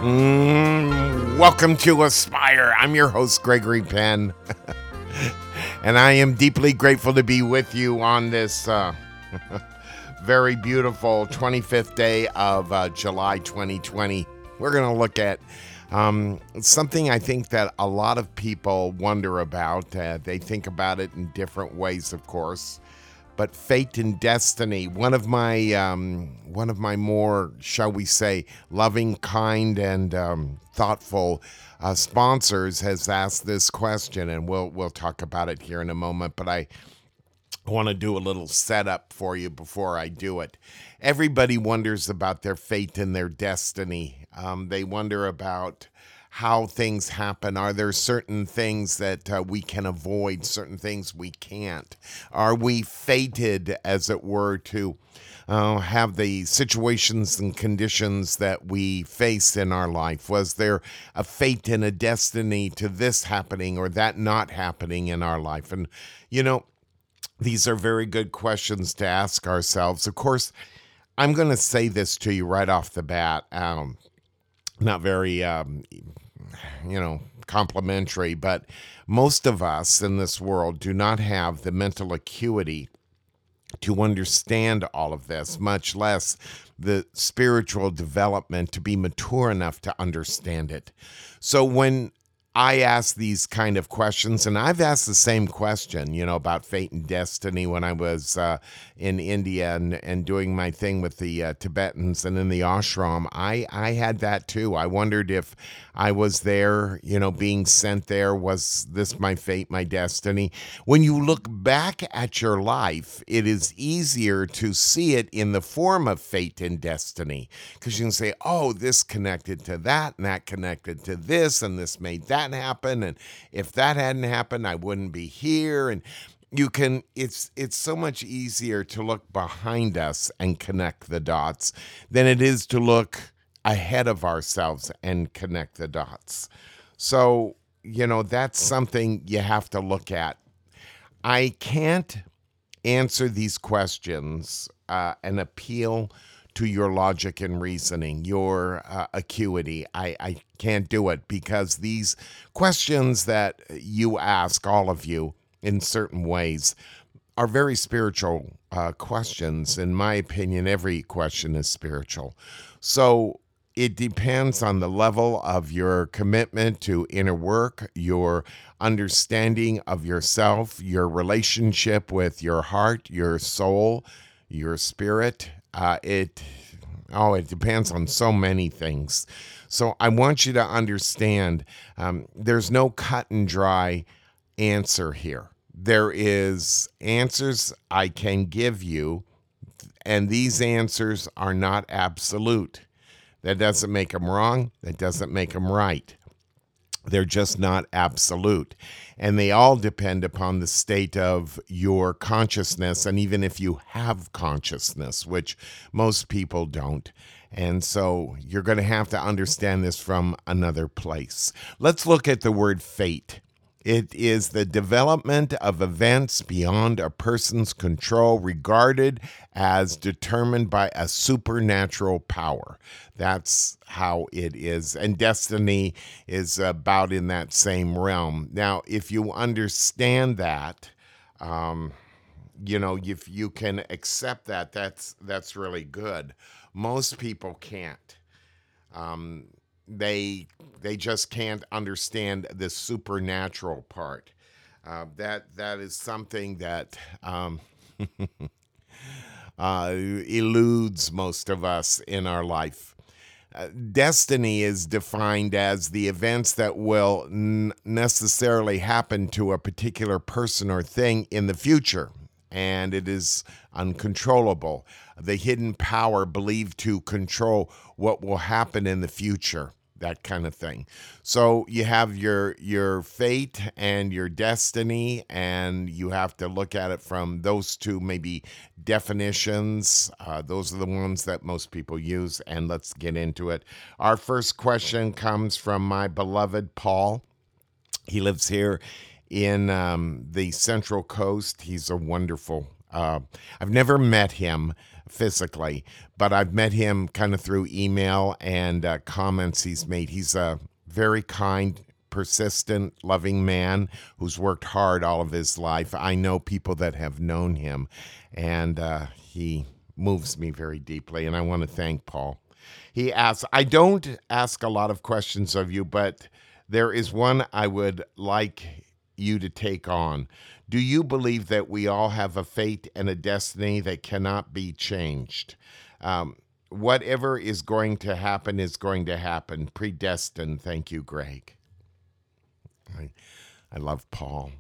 Welcome to Aspire. I'm your host, Gregory Penn, and I am deeply grateful to be with you on this very beautiful 25th day of July 2020. We're going to look at something I think that a lot of people wonder about. They think about it in different ways, of course. But fate and destiny, one of my more, shall we say, loving, kind, and thoughtful sponsors has asked this question, and we'll talk about it here in a moment. But I want to do a little setup for you before I do it. Everybody wonders about their fate and their destiny. They wonder about how things happen. Are there certain things that we can avoid, certain things we can't? Are we fated, as it were, to have the situations and conditions that we face in our life? Was there a fate and a destiny to this happening or that not happening in our life? And, these are very good questions to ask ourselves. Of course, I'm going to say this to you right off the bat. Not very, complimentary, but most of us in this world do not have the mental acuity to understand all of this, much less the spiritual development to be mature enough to understand it. So when I ask these kind of questions, and I've asked the same question, about fate and destiny when I was in India and doing my thing with the Tibetans and in the ashram. I had that too. I wondered if I was there, being sent there. Was this my fate, my destiny? When you look back at your life, it is easier to see it in the form of fate and destiny, because you can say, oh, this connected to that, and that connected to this, and this made that happen, and if that hadn't happened, I wouldn't be here. And it's so much easier to look behind us and connect the dots than it is to look ahead of ourselves and connect the dots. So, that's something you have to look at. I can't answer these questions and appeal to your logic and reasoning, your acuity. I can't do it, because these questions that you ask, all of you, in certain ways, are very spiritual questions. In my opinion, every question is spiritual. So it depends on the level of your commitment to inner work, your understanding of yourself, your relationship with your heart, your soul, your spirit. It depends on so many things. So I want you to understand there's no cut and dry answer here. There is answers I can give you, and these answers are not absolute. That doesn't make them wrong. That doesn't make them right. They're just not absolute. And they all depend upon the state of your consciousness, and even if you have consciousness, which most people don't. And so you're going to have to understand this from another place. Let's look at the word fate. It is the development of events beyond a person's control, regarded as determined by a supernatural power. That's how it is. And destiny is about in that same realm. Now, if you understand that, if you can accept that, that's really good. Most people can't. They just can't understand the supernatural part. That is something that eludes most of us in our life. Destiny is defined as the events that will necessarily happen to a particular person or thing in the future, and it is uncontrollable. The hidden power believed to control what will happen in the future, that kind of thing. So you have your fate and your destiny, and you have to look at it from those two maybe definitions. Those are the ones that most people use, and let's get into it. Our first question comes from my beloved Paul. He lives here in the Central Coast. He's a wonderful I've never met him physically, but I've met him kind of through email and comments he's made. He's a very kind, persistent, loving man who's worked hard all of his life. I know people that have known him, and he moves me very deeply, and I want to thank Paul. He asks, I don't ask a lot of questions of you, but there is one I would like you to take on. Do you believe that we all have a fate and a destiny that cannot be changed? Whatever is going to happen is going to happen. Predestined. Thank you, Greg. I love Paul.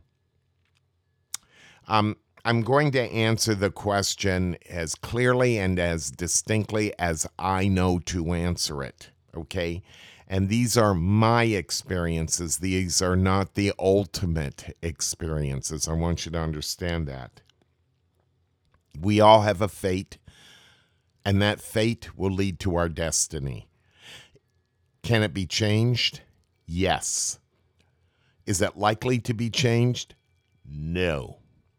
I'm going to answer the question as clearly and as distinctly as I know to answer it, okay? And these are my experiences. These are not the ultimate experiences. I want you to understand that. We all have a fate, and that fate will lead to our destiny. Can it be changed? Yes. Is it likely to be changed? No.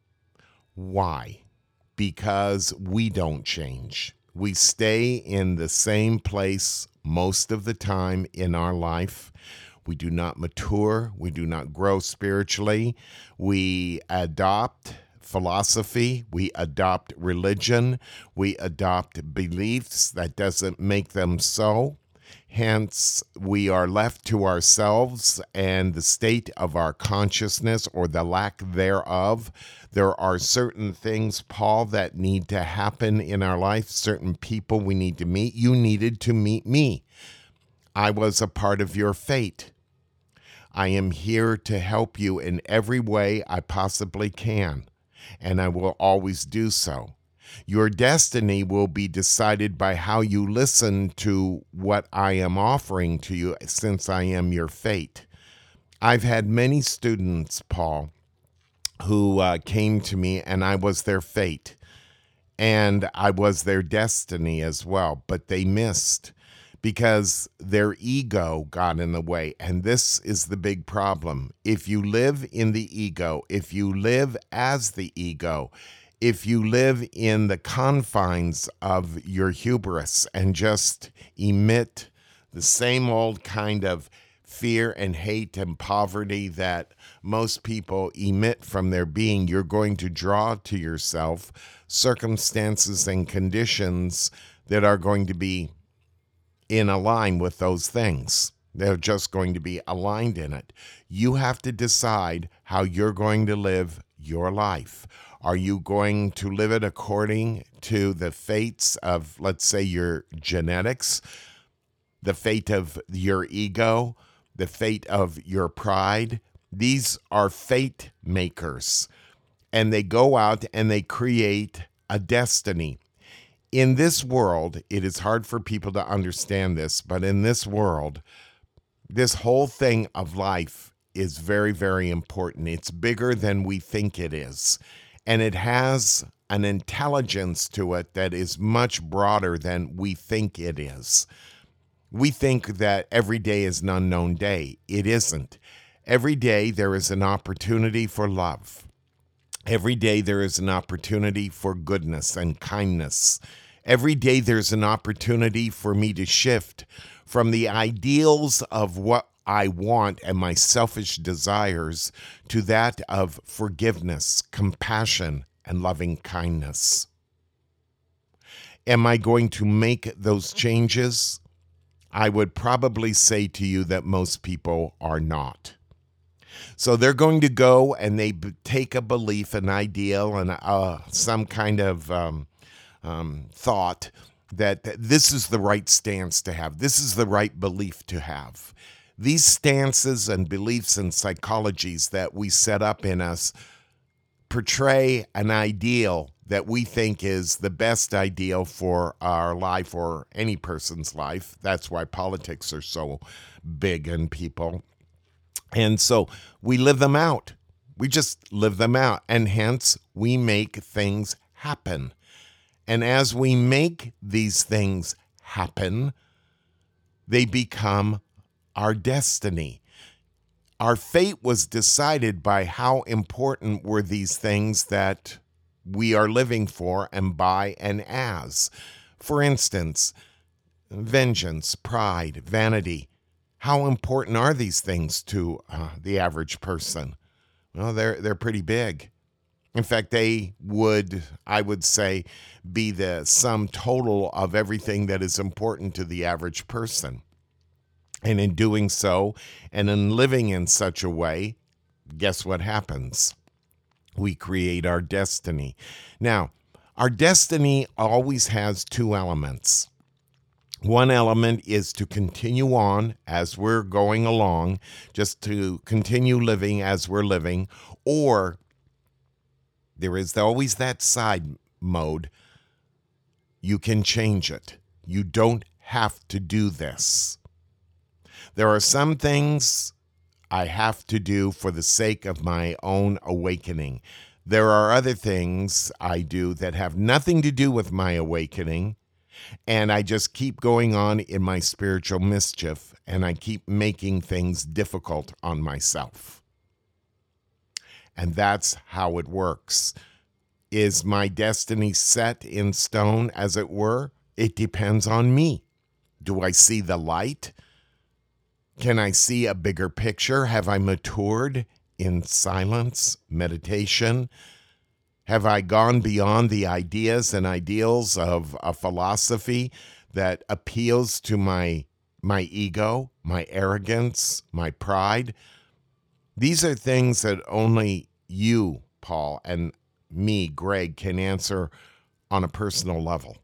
Why? Because we don't change. We stay in the same place most of the time in our life. We do not mature. We do not grow spiritually. We adopt philosophy. We adopt religion. We adopt beliefs. That doesn't make them so. Hence, we are left to ourselves and the state of our consciousness or the lack thereof. There are certain things, Paul, that need to happen in our life, certain people we need to meet. You needed to meet me. I was a part of your fate. I am here to help you in every way I possibly can, and I will always do so. Your destiny will be decided by how you listen to what I am offering to you, since I am your fate. I've had many students, Paul, who came to me, and I was their fate, and I was their destiny as well, but they missed because their ego got in the way, and this is the big problem. If you live in the ego, if you live as the ego, if you live in the confines of your hubris and just emit the same old kind of fear and hate and poverty that most people emit from their being, you're going to draw to yourself circumstances and conditions that are going to be in line with those things. They're just going to be aligned in it. You have to decide how you're going to live your life. Are you going to live it according to the fates of, let's say, your genetics, the fate of your ego, the fate of your pride? These are fate makers, and they go out and they create a destiny. In this world, it is hard for people to understand this, but in this world, this whole thing of life is very, very important. It's bigger than we think it is. And it has an intelligence to it that is much broader than we think it is. We think that every day is an unknown day. It isn't. Every day there is an opportunity for love. Every day there is an opportunity for goodness and kindness. Every day there's an opportunity for me to shift from the ideals of what I want and my selfish desires to that of forgiveness, compassion, and loving kindness. Am I going to make those changes? I would probably say to you that most people are not. So they're going to go and they take a belief, an ideal, and some kind of thought that this is the right stance to have. This is the right belief to have. These stances and beliefs and psychologies that we set up in us portray an ideal that we think is the best ideal for our life or any person's life. That's why politics are so big in people. And so we live them out. We just live them out. And hence, we make things happen. And as we make these things happen, they become our destiny. Our fate was decided by how important were these things that we are living for and by and as. For instance, vengeance, pride, vanity. How important are these things to the average person? Well, they're pretty big. In fact, they would, I would say, be the sum total of everything that is important to the average person. And in doing so, and in living in such a way, guess what happens? We create our destiny. Now, our destiny always has two elements. One element is to continue on as we're going along, just to continue living as we're living, or there is always that side mode. You can change it. You don't have to do this. There are some things I have to do for the sake of my own awakening. There are other things I do that have nothing to do with my awakening, and I just keep going on in my spiritual mischief, and I keep making things difficult on myself. And that's how it works. Is my destiny set in stone, as it were? It depends on me. Do I see the light? Can I see a bigger picture? Have I matured in silence, meditation? Have I gone beyond the ideas and ideals of a philosophy that appeals to my ego, my arrogance, my pride? These are things that only you, Paul, and me, Greg, can answer on a personal level.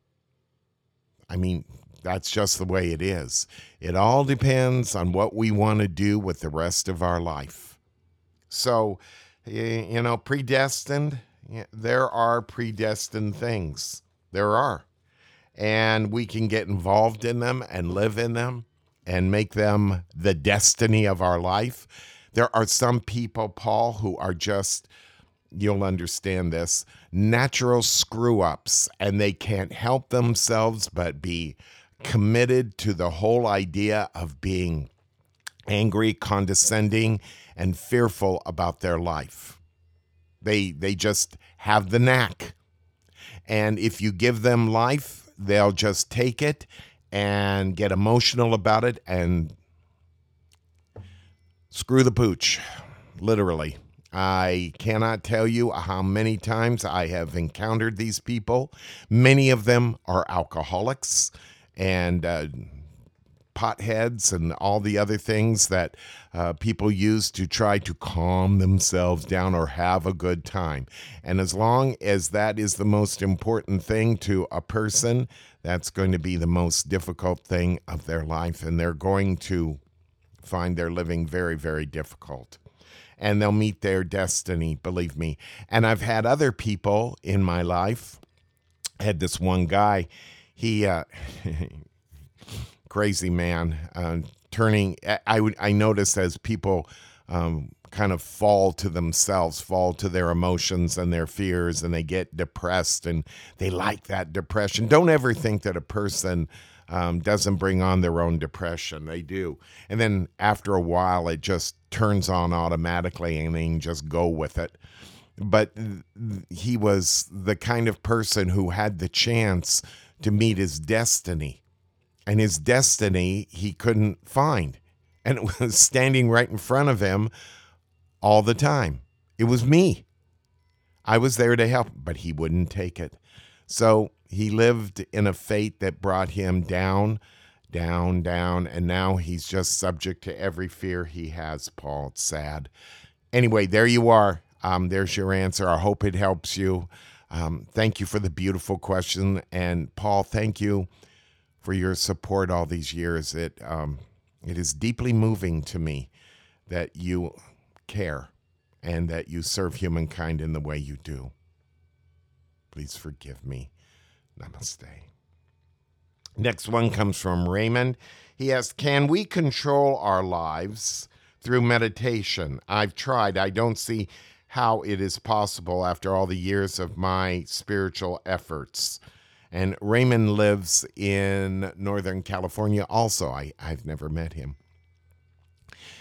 I mean, that's just the way it is. It all depends on what we want to do with the rest of our life. So, predestined, there are predestined things. There are. And we can get involved in them and live in them and make them the destiny of our life. There are some people, Paul, who are just, you'll understand this, natural screw-ups, and they can't help themselves but be committed to the whole idea of being angry, condescending, and fearful about their life. They just have the knack. And if you give them life, they'll just take it and get emotional about it and screw the pooch, literally. I cannot tell you how many times I have encountered these people. Many of them are alcoholics and potheads and all the other things that people use to try to calm themselves down or have a good time. And as long as that is the most important thing to a person, that's going to be the most difficult thing of their life, and they're going to find their living very, very difficult. And they'll meet their destiny, believe me. And I've had other people in my life. I had this one guy, he crazy man, I notice as people kind of fall to themselves, fall to their emotions and their fears, and they get depressed, and they like that depression. Don't ever think that a person doesn't bring on their own depression. They do. And then after a while, it just turns on automatically, and they can just go with it. But he was the kind of person who had the chance to meet his destiny. And his destiny he couldn't find. And it was standing right in front of him all the time. It was me. I was there to help, but he wouldn't take it. So he lived in a fate that brought him down, down, down, and now he's just subject to every fear he has, Paul. It's sad. Anyway, there you are. There's your answer. I hope it helps you. Thank you for the beautiful question. And Paul, thank you for your support all these years. It is deeply moving to me that you care and that you serve humankind in the way you do. Please forgive me. Namaste. Next one comes from Raymond. He asks, can we control our lives through meditation? I've tried. I don't see how it is possible after all the years of my spiritual efforts. And Raymond lives in Northern California also. I've never met him.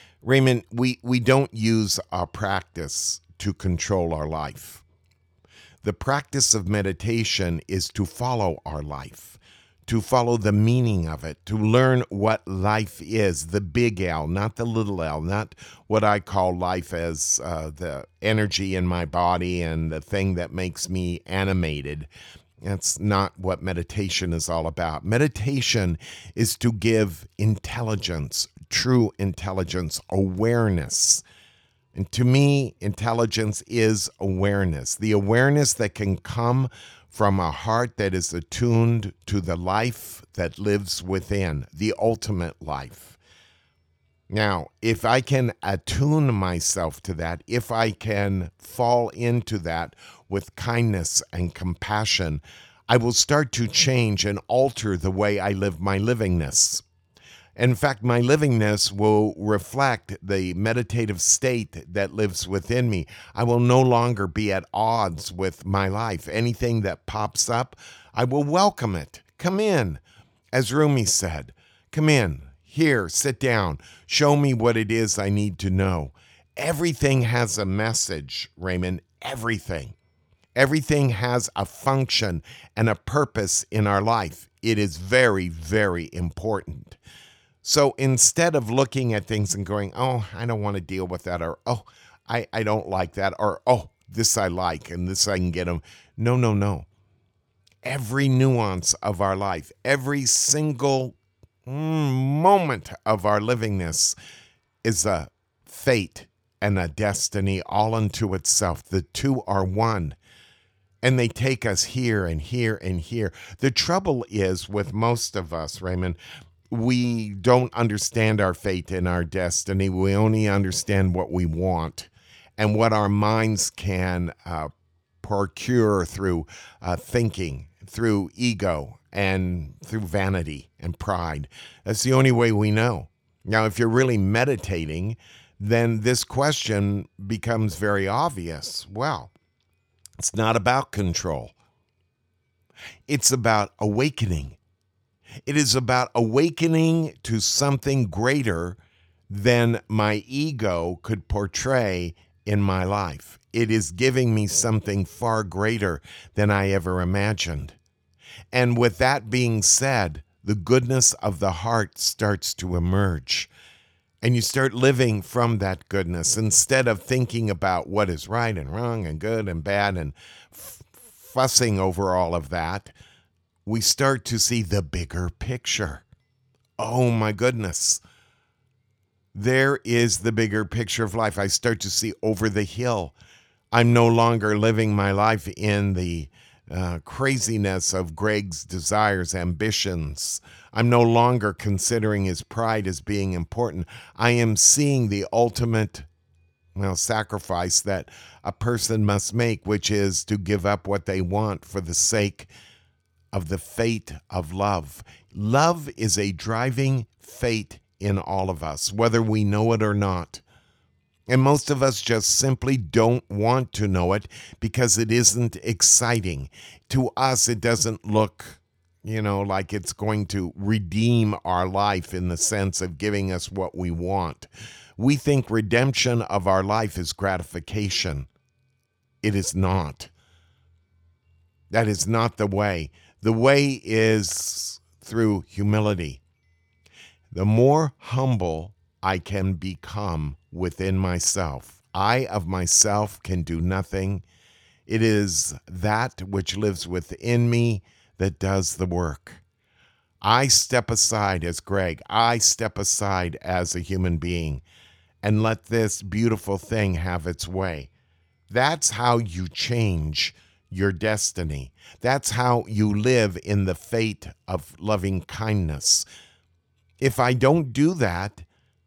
Raymond, we don't use our practice to control our life. The practice of meditation is to follow our life, to follow the meaning of it, to learn what life is, the big L, not the little l, not what I call life as the energy in my body and the thing that makes me animated. That's not what meditation is all about. Meditation is to give intelligence, true intelligence, awareness. And to me, intelligence is awareness, the awareness that can come from a heart that is attuned to the life that lives within, the ultimate life. Now, if I can attune myself to that, if I can fall into that with kindness and compassion, I will start to change and alter the way I live my livingness. In fact, my livingness will reflect the meditative state that lives within me. I will no longer be at odds with my life. Anything that pops up, I will welcome it. Come in. As Rumi said, come in. Here, sit down. Show me what it is I need to know. Everything has a message, Raymond. Everything. Everything has a function and a purpose in our life. It is very, very important. So instead of looking at things and going, oh, I don't want to deal with that, or oh, I don't like that, or oh, this I like and this I can get them. No. Every nuance of our life, every single moment of our livingness is a fate and a destiny all unto itself. The two are one. And they take us here and here and here. The trouble is with most of us, Raymond, we don't understand our fate and our destiny. We only understand what we want and what our minds can procure through thinking, through ego, and through vanity and pride. That's the only way we know. Now, if you're really meditating, then this question becomes very obvious. Well, it's not about control. It's about awakening. It is about awakening to something greater than my ego could portray in my life. It is giving me something far greater than I ever imagined. And with that being said, the goodness of the heart starts to emerge. And you start living from that goodness instead of thinking about what is right and wrong and good and bad and fussing over all of that. We start to see the bigger picture. Oh my goodness. There is the bigger picture of life. I start to see over the hill. I'm no longer living my life in the craziness of Greg's desires, ambitions. I'm no longer considering his pride as being important. I am seeing the ultimate sacrifice that a person must make, which is to give up what they want for the sake of the fate of love. Love is a driving fate in all of us, whether we know it or not. And most of us just simply don't want to know it because it isn't exciting. To us, it doesn't look, like it's going to redeem our life in the sense of giving us what we want. We think redemption of our life is gratification. It is not. That is not the way. The way is through humility. The more humble I can become within myself, I of myself can do nothing. It is that which lives within me that does the work. I step aside as Greg. I step aside as a human being and let this beautiful thing have its way. That's how you change your destiny. That's how you live in the fate of loving kindness. If I don't do that,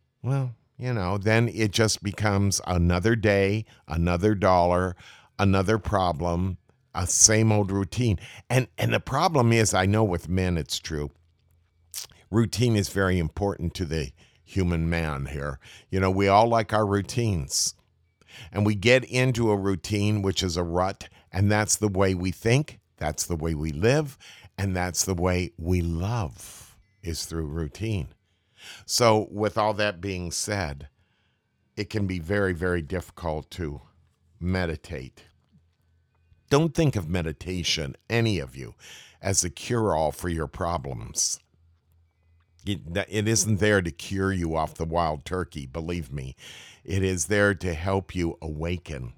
then it just becomes another day, another dollar, another problem, a same old routine. And the problem is, I know with men it's true. Routine is very important to the human man here. We all like our routines. And we get into a routine, which is a rut, and that's the way we think, that's the way we live, and that's the way we love, is through routine. So with all that being said, it can be very, very difficult to meditate. Don't think of meditation, any of you, as a cure-all for your problems. It isn't there to cure you off the wild turkey, believe me. It is there to help you awaken.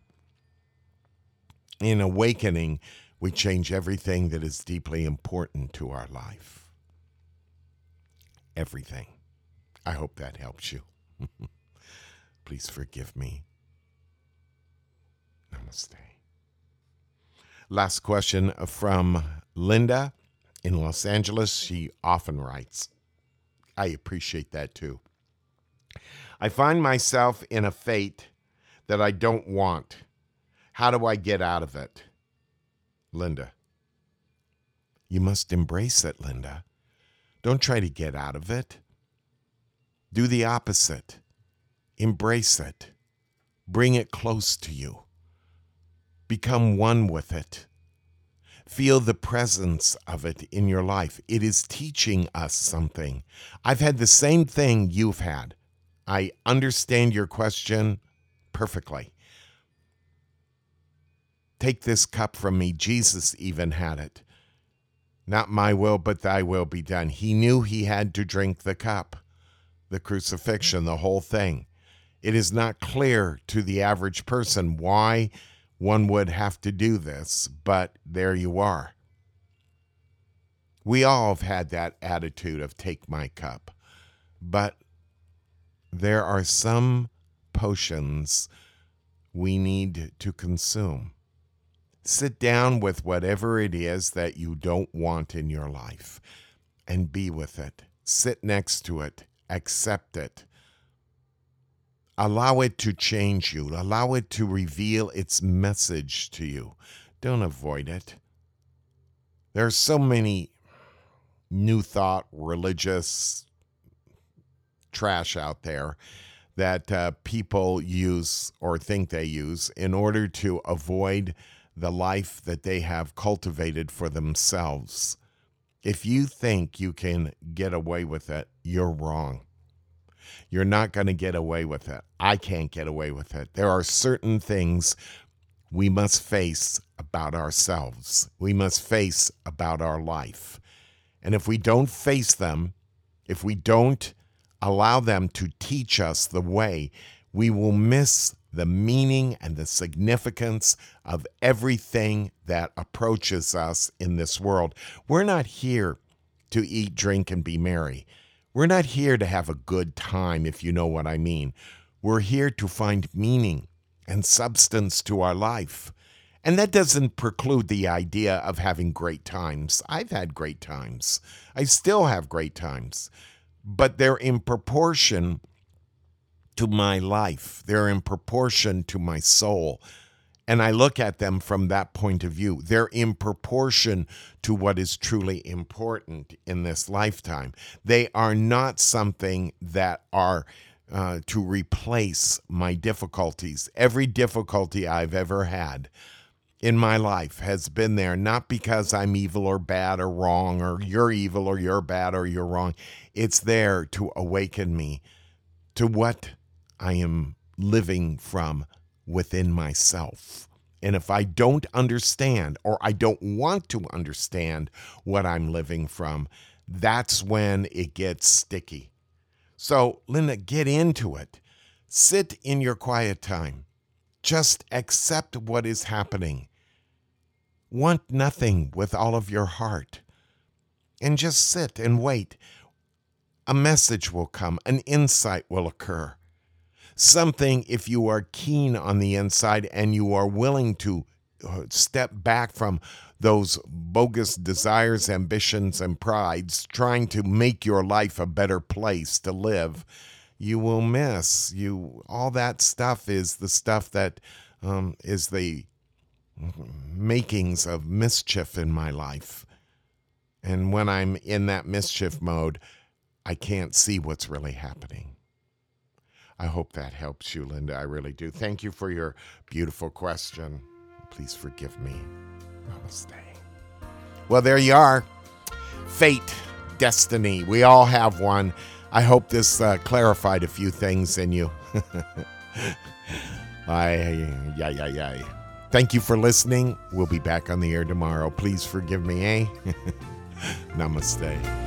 In awakening, we change everything that is deeply important to our life. Everything. I hope that helps you. Please forgive me. Namaste. Last question from Linda in Los Angeles. She often writes. I appreciate that too. I find myself in a fate that I don't want. How do I get out of it? Linda. You must embrace it, Linda. Don't try to get out of it. Do the opposite. Embrace it. Bring it close to you. Become one with it. Feel the presence of it in your life. It is teaching us something. I've had the same thing you've had. I understand your question perfectly. Take this cup from me. Jesus even had it. Not my will, but thy will be done. He knew he had to drink the cup, the crucifixion, the whole thing. It is not clear to the average person why one would have to do this, but there you are. We all have had that attitude of take my cup, but there are some potions we need to consume. Sit down with whatever it is that you don't want in your life and be with it. Sit next to it. Accept it. Allow it to change you. Allow it to reveal its message to you. Don't avoid it. There are so many new thought, religious trash out there that people use or think they use in order to avoid the life that they have cultivated for themselves. If you think you can get away with it, you're wrong. You're not going to get away with it. I can't get away with it. There are certain things we must face about ourselves. We must face about our life. And if we don't face them, if we don't allow them to teach us the way, we will miss the meaning and the significance of everything that approaches us in this world. We're not here to eat, drink, and be merry. We're not here to have a good time, if you know what I mean. We're here to find meaning and substance to our life. And that doesn't preclude the idea of having great times. I've had great times. I still have great times. But they're in proportion to my life. They're in proportion to my soul. And I look at them from that point of view. They're in proportion to what is truly important in this lifetime. They are not something that are to replace my difficulties. Every difficulty I've ever had in my life has been there, not because I'm evil or bad or wrong, or you're evil or you're bad or you're wrong. It's there to awaken me to what I am living from within myself. And if I don't understand, or I don't want to understand what I'm living from, that's when it gets sticky. So, Linda, get into it. Sit in your quiet time. Just accept what is happening. Want nothing with all of your heart. And just sit and wait. A message will come. An insight will occur. Something, if you are keen on the inside and you are willing to step back from those bogus desires, ambitions, and prides, trying to make your life a better place to live, you will miss. All that stuff is the stuff that is the makings of mischief in my life. And when I'm in that mischief mode, I can't see what's really happening. I hope that helps you, Linda. I really do. Thank you for your beautiful question. Please forgive me. Namaste. Well, there you are. Fate, destiny. We all have one. I hope this clarified a few things in you. Thank you for listening. We'll be back on the air tomorrow. Please forgive me, eh? Namaste.